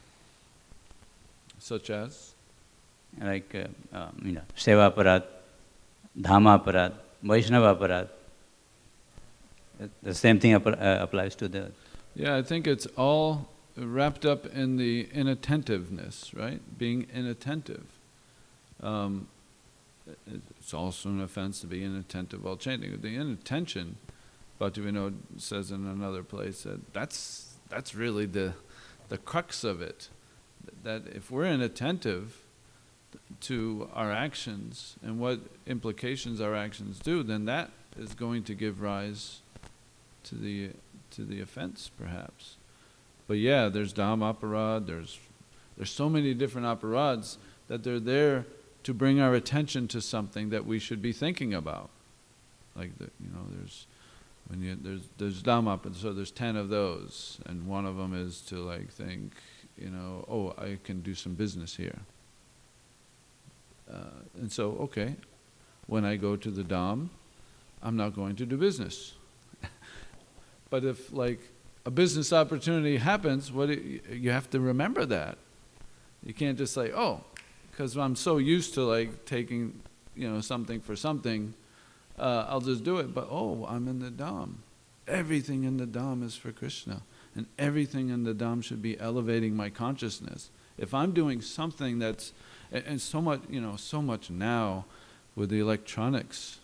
Such as? Like, seva aparadha, dhamma aparadha, vaishnava aparadha. The same thing applies to the... Yeah, I think it's all wrapped up in the inattentiveness, right? Being inattentive. It's also an offense to be inattentive while chanting. The inattention, Bhaktivinoda says in another place, that that's really the crux of it. That if we're inattentive to our actions and what implications our actions do, then that is going to give rise to the offense, perhaps. But yeah, there's Dhamma aparadha, there's so many different aparadhas that they're there to bring our attention to something that we should be thinking about. Like there's Dhamma aparadha, so there's 10 of those, and one of them is to like think, oh, I can do some business here. And so, okay, when I go to the Dham, I'm not going to do business. But if like a business opportunity happens, you have to remember that. You can't just say, oh, because I'm so used to like taking, something for something, I'll just do it. But oh, I'm in the Dham. Everything in the Dham is for Krishna. And everything in the Dham should be elevating my consciousness. If I'm doing something that's, and so much now with the electronics,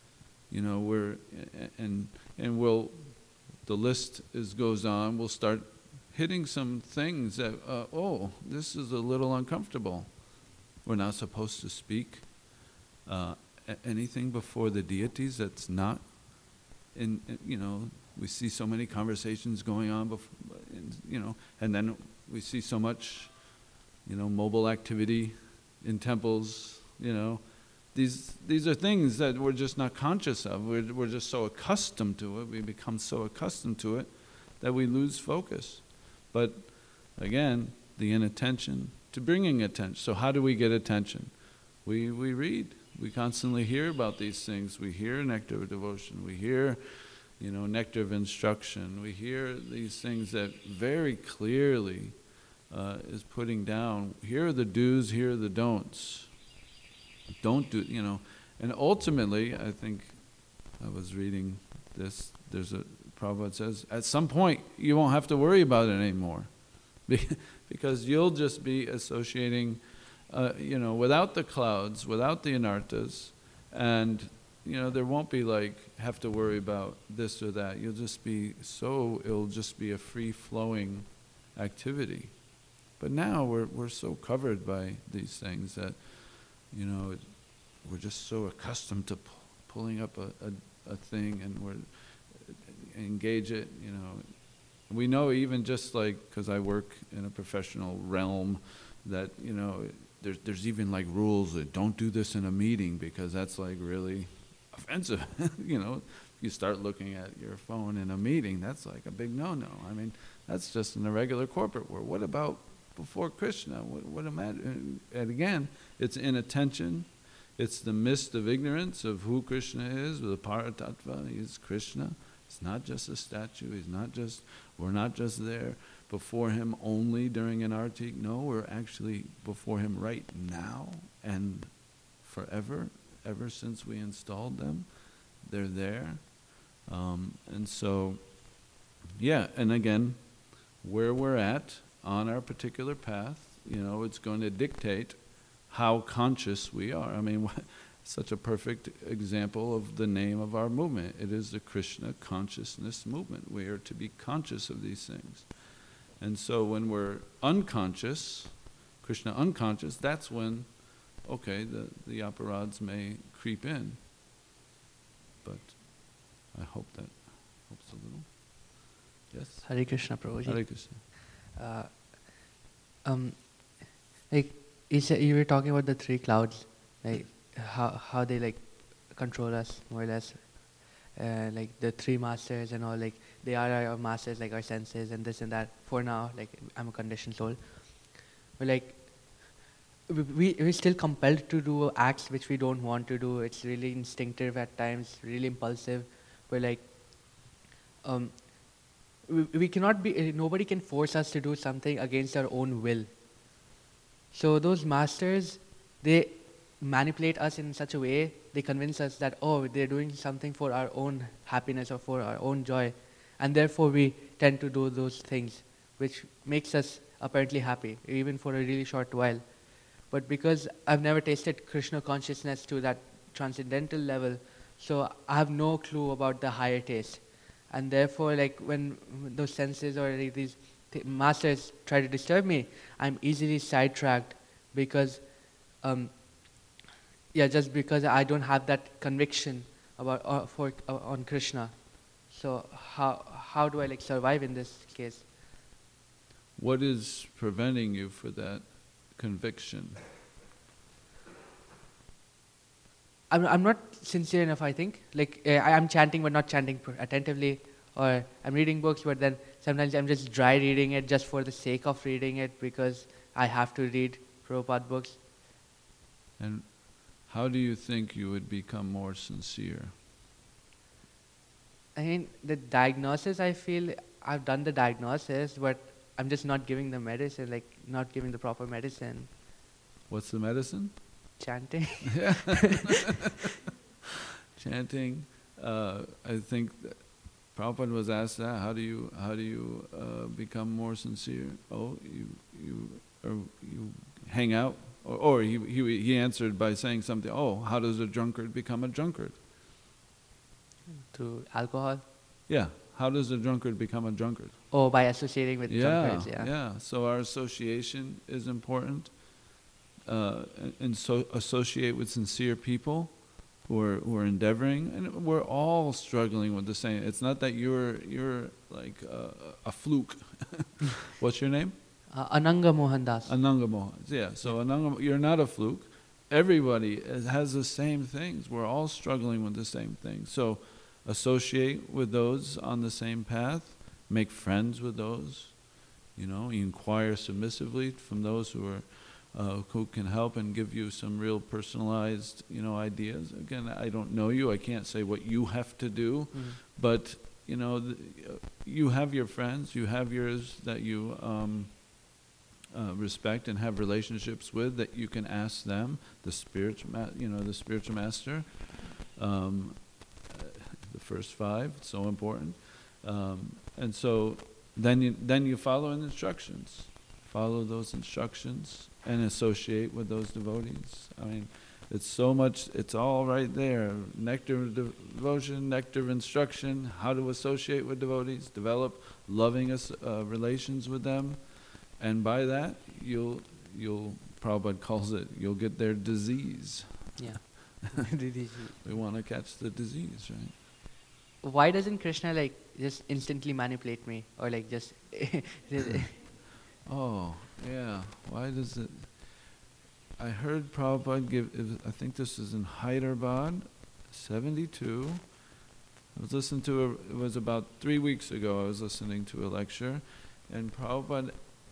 the list goes on, we'll start hitting some things that, this is a little uncomfortable. We're not supposed to speak anything before the deities that's not we see so many conversations going on before, and then we see so much, mobile activity in temples, These are things that we're just not conscious of. We're just so accustomed to it. We become so accustomed to it that we lose focus. But again, the inattention to bringing attention. So how do we get attention? We read. We constantly hear about these things. We hear nectar of devotion. We hear, nectar of instruction. We hear these things that very clearly is putting down, here are the do's, here are the don'ts. Don't do, and ultimately, I think I was reading this, Prabhupada says, at some point you won't have to worry about it anymore. Because you'll just be associating, without the clouds, without the anartas, and, there won't be have to worry about this or that. It'll just be a free-flowing activity. But now we're so covered by these things that, we're just so accustomed to pulling up a thing and we're engage it, We know even just because I work in a professional realm, that, there's even rules that don't do this in a meeting because that's really offensive. If you start looking at your phone in a meeting, that's a big no-no. I mean, that's just in the regular corporate world. What about before Krishna? And again, it's inattention. It's the mist of ignorance of who Krishna is, the Paratattva. He's Krishna. It's not just a statue. We're not just there before him only during an arti. No, we're actually before him right now and forever. Ever since we installed them, they're there. And so, and again, where we're at on our particular path, it's going to dictate how conscious we are. I mean, such a perfect example of the name of our movement. It is the Krishna consciousness movement. We are to be conscious of these things. And so when we're unconscious, Krishna unconscious, that's when, the aparads may creep in. But I hope that helps a little. Yes? Hare Krishna, Prabhuji. Hare Krishna. You were talking about the three clouds, how they control us more or less, the three masters and all, they are our masters, our senses and this and that. For now, I'm a conditioned soul, but we're still compelled to do acts which we don't want to do. It's really instinctive at times, really impulsive, but we cannot be. Nobody can force us to do something against our own will. So those masters, they manipulate us in such a way, they convince us that, they're doing something for our own happiness or for our own joy. And therefore we tend to do those things, which makes us apparently happy, even for a really short while. But because I've never tasted Krishna consciousness to that transcendental level, so I have no clue about the higher taste. And therefore, when those senses or these masters try to disturb me, I'm easily sidetracked because, just because I don't have that conviction about on Krishna. So how do I survive in this case? What is preventing you for that conviction? I'm not sincere enough, I think. I'm chanting but not chanting attentively, or I'm reading books but then sometimes I'm just dry reading it just for the sake of reading it because I have to read Prabhupada books. And how do you think you would become more sincere? I mean, the diagnosis, I feel I've done the diagnosis, but I'm just not giving the medicine, not giving the proper medicine. What's the medicine? Chanting. Chanting. I think that Prabhupada was asked that. How do you become more sincere? You hang out, or he answered by saying something. How does a drunkard become a drunkard? Through alcohol. Yeah. How does a drunkard become a drunkard? By associating with drunkards. Yeah. So our association is important. And so associate with sincere people who are endeavoring, and we're all struggling with the same. It's not that you're like a fluke. What's your name? Ananga Mohandas. Ananga Mohan. Yeah. So Ananga, you're not a fluke. Everybody has the same things. We're all struggling with the same things. So associate with those on the same path. Make friends with those. You inquire submissively from those who who can help and give you some real personalized, ideas. Again, I don't know you. I can't say what you have to do, but you have your friends, you have yours that you respect and have relationships with, that you can ask them. The spiritual master, the first 5, so important, and so then you follow in instructions. Follow those instructions and associate with those devotees. I mean, it's so much, it's all right there. Nectar of devotion, nectar of instruction, how to associate with devotees, develop loving relations with them, and by that, you'll Prabhupada calls it, you'll get their disease. Yeah. We want to catch the disease, right? Why doesn't Krishna just instantly manipulate me, or just? Oh, yeah. Why does it? I heard Prabhupada give, I think this is in Hyderabad, 72. I was listening to, it was about 3 weeks ago, I was listening to a lecture, and Prabhupada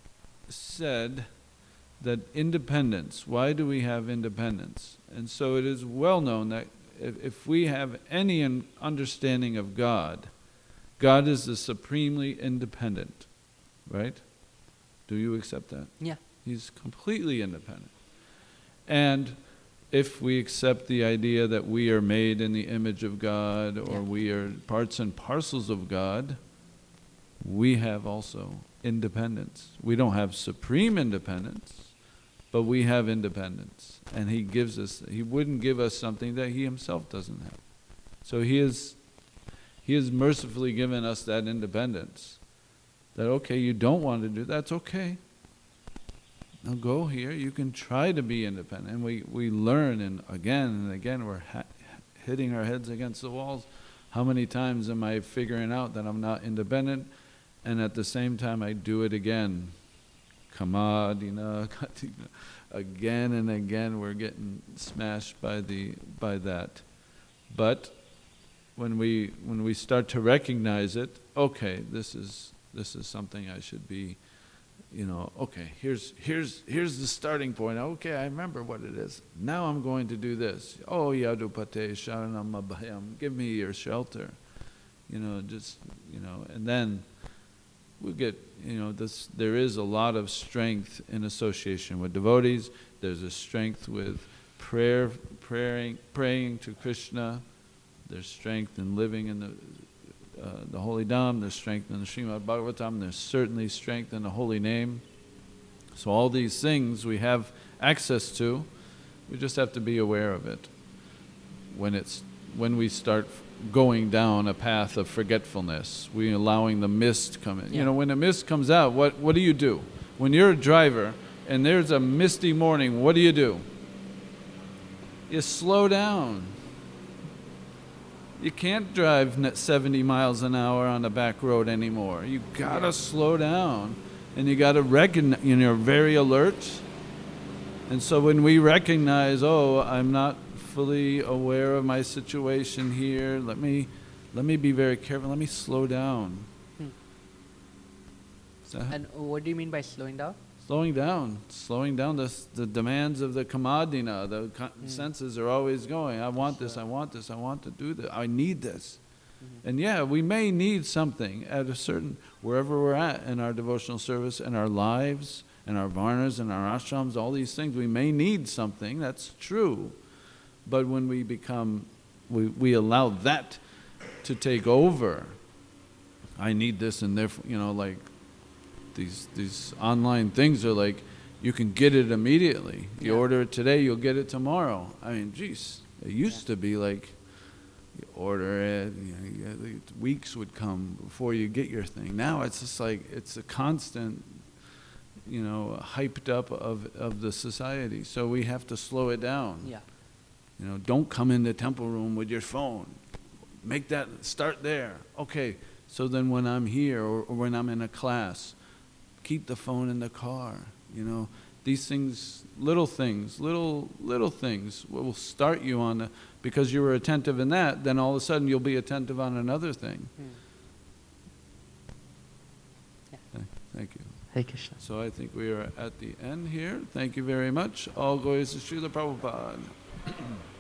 said that independence, why do we have independence? And so it is well known that if we have any understanding of God, God is the supremely independent, right? Do you accept that? Yeah. He's completely independent. And if we accept the idea that we are made in the image of God, or we are parts and parcels of God, we have also independence. We don't have supreme independence, but we have independence. And He gives us, He wouldn't give us something that He Himself doesn't have. So He has mercifully given us that independence. That, okay, you don't want to do, that's okay. Now go here, you can try to be independent. And we learn, and again we're hitting our heads against the walls. How many times am I figuring out that I'm not independent, and at the same time I do it again? Kamadina, again and again we're getting smashed by that. But when we start to recognize it, okay, this is something I should be, okay, here's the starting point. Okay, I remember what it is. Now I'm going to do this. Oh, Yadupate Sharanam Abhayam, give me your shelter. And then we get, there is a lot of strength in association with devotees. There's a strength with praying to Krishna. There's strength in living in the Holy Dham, there's strength in the Srimad Bhagavatam, there's certainly strength in the Holy Name. So all these things we have access to, we just have to be aware of it. When we start going down a path of forgetfulness, we allowing the mist come in. Yeah. When the mist comes out, what do you do? When you're a driver and there's a misty morning, what do? You slow down. You can't drive 70 miles an hour on the back road anymore. You gotta slow down, and you gotta recognize. You're very alert, and so when we recognize, oh, I'm not fully aware of my situation here. Let me be very careful. Let me slow down. And what do you mean by slowing down? Slowing down the demands of the kamadina. The senses are always going, I want this, I want this, I want to do this, I need this. And we may need something at a certain, wherever we're at in our devotional service, in our lives, in our varnas, in our ashrams, all these things, we may need something, that's true. But when we we allow that to take over, I need this, and therefore, these online things are like, you can get it immediately. You order it today, you'll get it tomorrow. I mean, geez, it used to be like, you order it, weeks would come before you get your thing. Now it's just like, it's a constant, hyped up of the society. So we have to slow it down. Yeah. Don't come in the temple room with your phone. Make that, start there. Okay, so then when I'm here or when I'm in a class, keep the phone in the car. These things, little things will start you on because you were attentive in that, then all of a sudden you'll be attentive on another thing. Yeah. Thank you. Hare Krishna. So I think we are at the end here. Thank you very much. All glories to Srila Prabhupada.